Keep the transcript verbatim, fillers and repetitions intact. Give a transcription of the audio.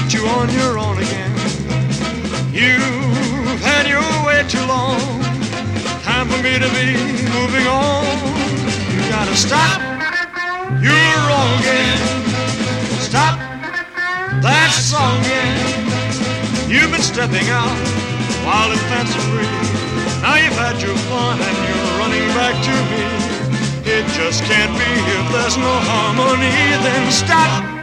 put you on your own again. You've had your way too long. Time for me to be moving on. You gotta stop. You're wrong again. Stop. That's the song again. You've been stepping out wild and fancy free. Now you've had your fun and you're running back to me. It just can't be if there's no harmony. Then stop.